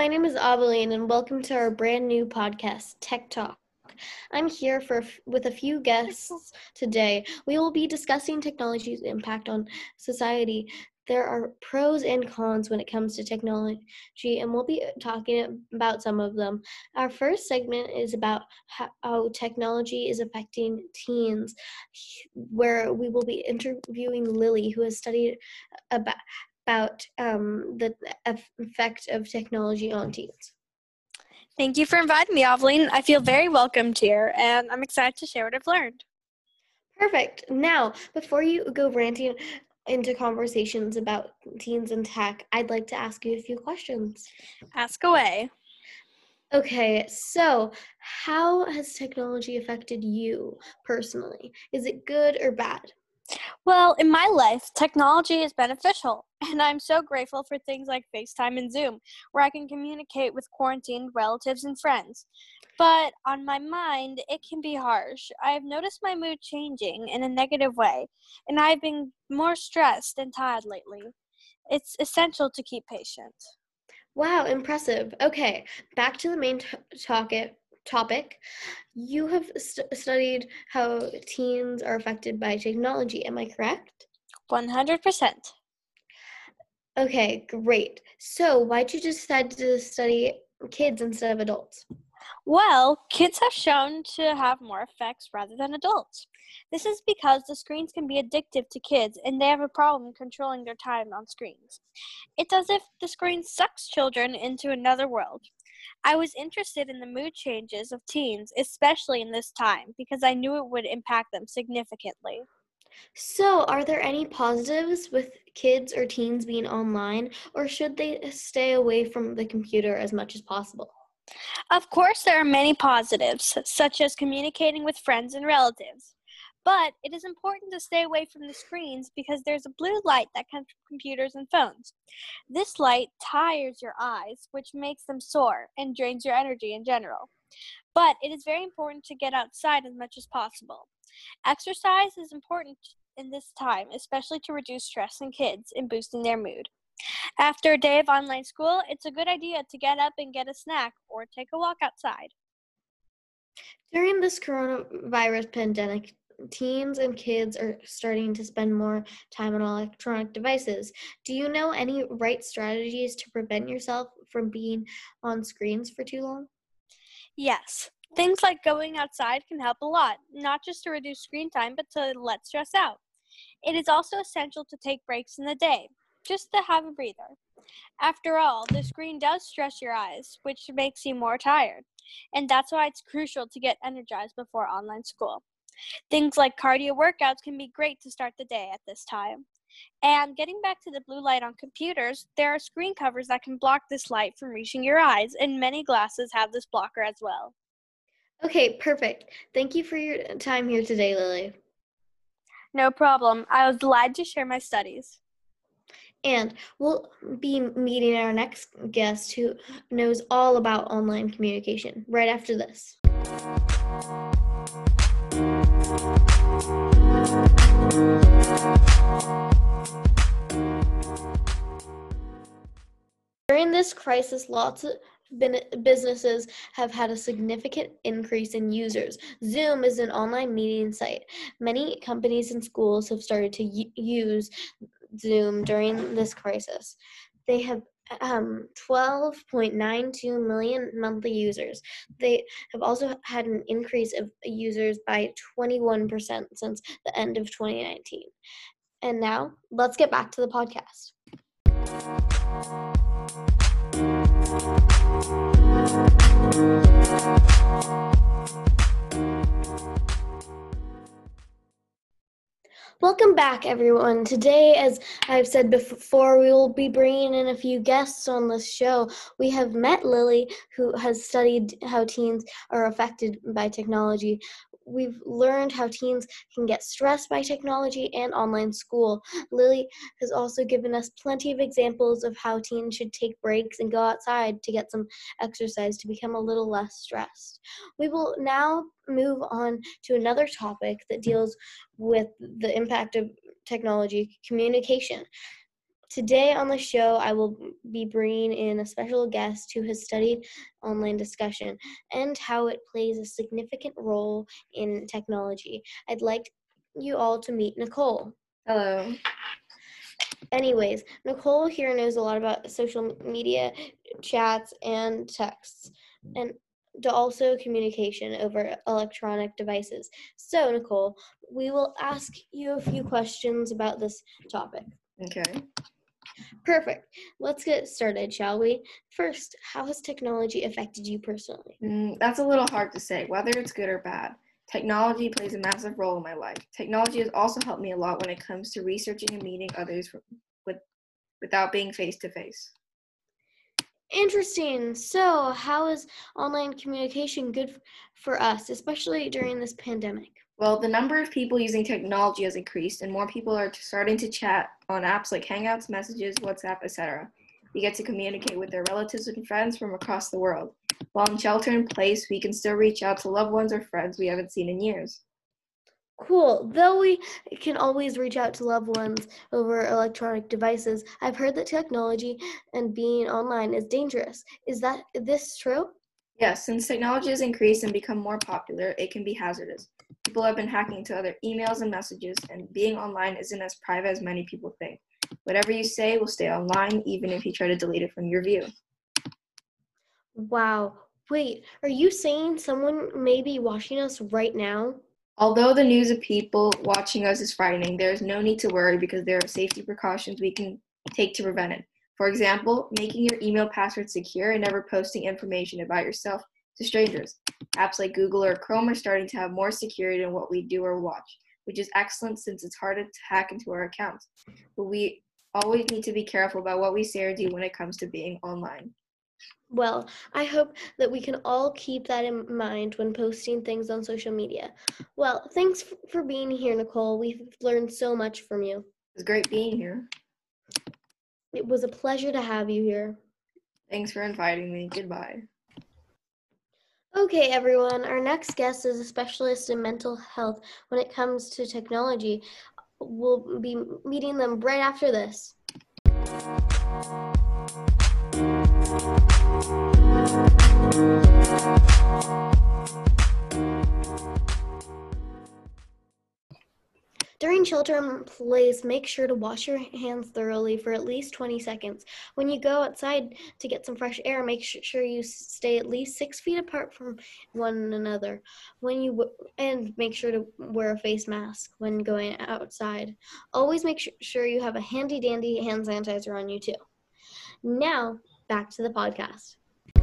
my name is Aveline, and welcome to our brand new podcast, Tech Talk. I'm here with a few guests today. We will be discussing technology's impact on society. There are pros and cons when it comes to technology, and we'll be talking about some of them. Our first segment is about how technology is affecting teens, where we will be interviewing Lily, who has studied about the effect of technology on teens. Thank you for inviting me, Aveline. I feel very welcomed here, and I'm excited to share what I've learned. Perfect. Now, before you go ranting into conversations about teens and tech, I'd like to ask you a few questions. Ask away. Okay, so how has technology affected you personally? Is it good or bad? Well, in my life, technology is beneficial, and I'm so grateful for things like FaceTime and Zoom, where I can communicate with quarantined relatives and friends. But on my mind, it can be harsh. I've noticed my mood changing in a negative way, and I've been more stressed and tired lately. It's essential to keep patient. Wow, impressive. Okay, back to the main topic. You have studied how teens are affected by technology. Am I correct? 100%. Okay, great. So why'd you decide to study kids instead of adults? Well, kids have shown to have more effects rather than adults. This is because the screens can be addictive to kids and they have a problem controlling their time on screens. It's as if the screen sucks children into another world. I was interested in the mood changes of teens, especially in this time, because I knew it would impact them significantly. So, are there any positives with kids or teens being online, or should they stay away from the computer as much as possible? Of course, there are many positives, such as communicating with friends and relatives. But it is important to stay away from the screens because there's a blue light that comes from computers and phones. This light tires your eyes, which makes them sore and drains your energy in general. But it is very important to get outside as much as possible. Exercise is important in this time, especially to reduce stress in kids and boosting their mood. After a day of online school, it's a good idea to get up and get a snack or take a walk outside. During this coronavirus pandemic, teens and kids are starting to spend more time on electronic devices. Do you know any right strategies to prevent yourself from being on screens for too long? Yes, things like going outside can help a lot, not just to reduce screen time, but to let stress out. It is also essential to take breaks in the day, just to have a breather. After all, the screen does stress your eyes, which makes you more tired. And that's why it's crucial to get energized before online school. Things like cardio workouts can be great to start the day at this time. And getting back to the blue light on computers, there are screen covers that can block this light from reaching your eyes, and many glasses have this blocker as well. Okay, perfect. Thank you for your time here today, Lily. No problem. I was delighted to share my studies. And we'll be meeting our next guest who knows all about online communication right after this. During this crisis, lots of businesses have had a significant increase in users. Zoom is an online meeting site. Many companies and schools have started to use Zoom during this crisis. They have 12.92 million monthly users. They have also had an increase of users by 21% since the end of 2019. And now, let's get back to the podcast. Welcome back, everyone. Today, as I've said before, we will be bringing in a few guests on this show. We have met Lily, who has studied how teens are affected by technology. We've learned how teens can get stressed by technology and online school. Lily has also given us plenty of examples of how teens should take breaks and go outside to get some exercise to become a little less stressed. We will now move on to another topic that deals with the impact of technology, communication. Today on the show, I will be bringing in a special guest who has studied online discussion and how it plays a significant role in technology. I'd like you all to meet Nicole. Hello. Anyways, Nicole here knows a lot about social media, chats, and texts, and also communication over electronic devices. So, Nicole, we will ask you a few questions about this topic. Okay. Perfect. Let's get started, shall we? First, how has technology affected you personally? That's a little hard to say, whether it's good or bad. Technology plays a massive role in my life. Technology has also helped me a lot when it comes to researching and meeting others without being face-to-face. Interesting. So, how is online communication good for us, especially during this pandemic? Well, the number of people using technology has increased, and more people are starting to chat on apps like Hangouts, Messages, WhatsApp, etc. You get to communicate with their relatives and friends from across the world. While in shelter in place, we can still reach out to loved ones or friends we haven't seen in years. Cool. Though we can always reach out to loved ones over electronic devices, I've heard that technology and being online is dangerous. Is this true? Yes, since technology has increased and become more popular, it can be hazardous. People have been hacking into other emails and messages, and being online isn't as private as many people think. Whatever you say will stay online, even if you try to delete it from your view. Wow. Wait, are you saying someone may be watching us right now? Although the news of people watching us is frightening, there is no need to worry because there are safety precautions we can take to prevent it. For example, making your email password secure and never posting information about yourself to strangers. Apps like Google or Chrome are starting to have more security in what we do or watch, which is excellent since it's harder to hack into our accounts. But we always need to be careful about what we say or do when it comes to being online. Well, I hope that we can all keep that in mind when posting things on social media. Well, thanks for being here, Nicole. We've learned so much from you. It's great being here. It was a pleasure to have you here. Thanks for inviting me. Goodbye. Okay, everyone, our next guest is a specialist in mental health when it comes to technology. We'll be meeting them right after this. During shelter in place, make sure to wash your hands thoroughly for at least 20 seconds. When you go outside to get some fresh air, make sure you stay at least 6 feet apart from one another. And make sure to wear a face mask when going outside. Always make sure you have a handy dandy hand sanitizer on you too. Now, back to the podcast.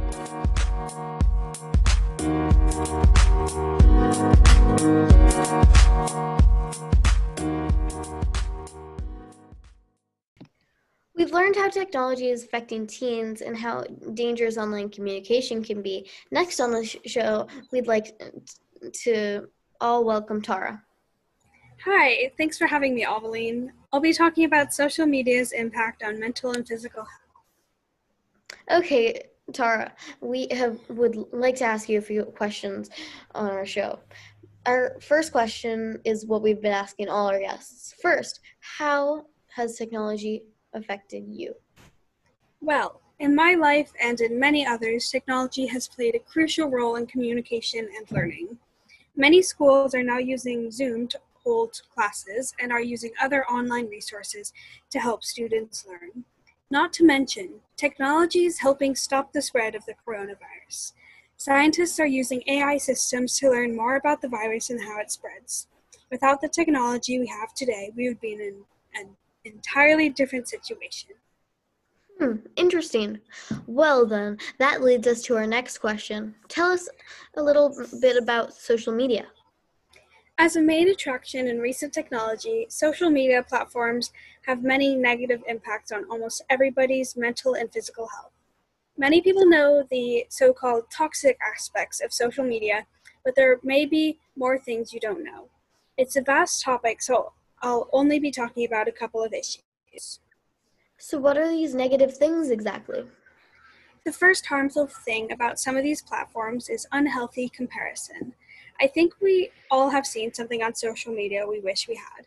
We've learned how technology is affecting teens and how dangerous online communication can be. Next on the show, we'd like to all welcome Tara. Hi, thanks for having me, Aveline. I'll be talking about social media's impact on mental and physical health. Okay, Tara, would like to ask you a few questions on our show. Our first question is what we've been asking all our guests. First, how has technology affected you? Well, in my life and in many others, technology has played a crucial role in communication and learning. Many schools are now using Zoom to hold classes and are using other online resources to help students learn. Not to mention, technology is helping stop the spread of the coronavirus. Scientists are using AI systems to learn more about the virus and how it spreads. Without the technology we have today, we would be in an entirely different situation. Interesting. Well then, that leads us to our next question. Tell us a little bit about social media. As a main attraction in recent technology, social media platforms have many negative impacts on almost everybody's mental and physical health. Many people know the so-called toxic aspects of social media, but there may be more things you don't know. It's a vast topic, so I'll only be talking about a couple of issues. So what are these negative things exactly? The first harmful thing about some of these platforms is unhealthy comparison. I think we all have seen something on social media we wish we had.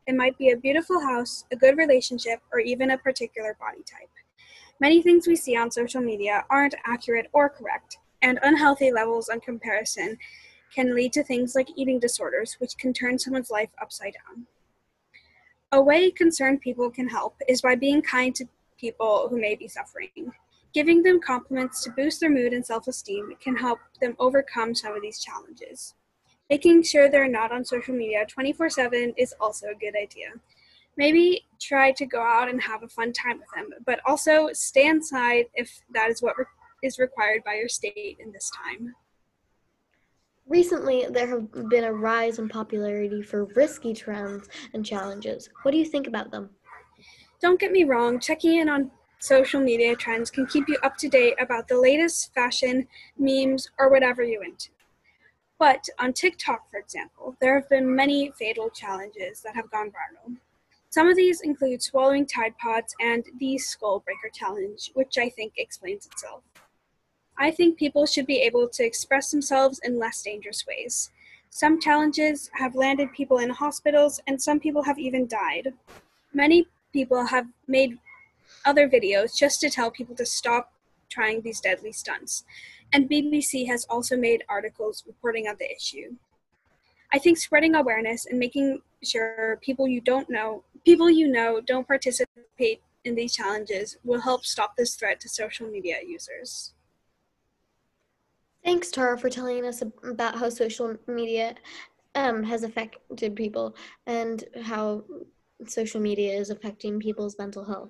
It might be a beautiful house, a good relationship, or even a particular body type. Many things we see on social media aren't accurate or correct, and unhealthy levels of comparison can lead to things like eating disorders, which can turn someone's life upside down. A way concerned people can help is by being kind to people who may be suffering. Giving them compliments to boost their mood and self-esteem can help them overcome some of these challenges. Making sure they're not on social media 24/7 is also a good idea. Maybe try to go out and have a fun time with them, but also stay inside if that is what is required by your state in this time. Recently, there have been a rise in popularity for risky trends and challenges. What do you think about them? Don't get me wrong, checking in on social media trends can keep you up to date about the latest fashion, memes, or whatever you're into. But on TikTok, for example, there have been many fatal challenges that have gone viral. Some of these include swallowing Tide Pods and the Skull Breaker Challenge, which I think explains itself. I think people should be able to express themselves in less dangerous ways. Some challenges have landed people in hospitals, and some people have even died. Many people have made other videos just to tell people to stop trying these deadly stunts, and BBC has also made articles reporting on the issue. I think spreading awareness and making sure people you know don't participate in these challenges will help stop this threat to social media users. Thanks, Tara, for telling us about how social media has affected people and how social media is affecting people's mental health.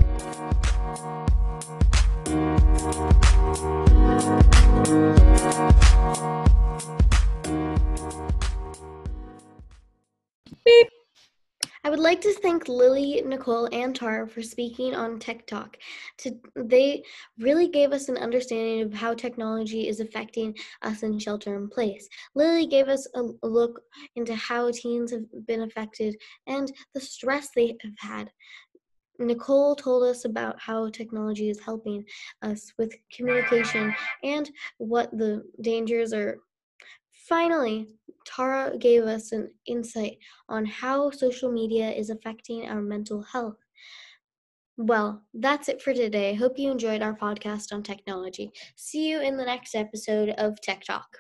Beep. I would like to thank Lily, Nicole, and Tara for speaking on TikTok. They really gave us an understanding of how technology is affecting us in shelter in place. Lily gave us a look into how teens have been affected and the stress they have had. Nicole told us about how technology is helping us with communication and what the dangers are. Finally, Tara gave us an insight on how social media is affecting our mental health. Well, that's it for today. Hope you enjoyed our podcast on technology. See you in the next episode of Tech Talk.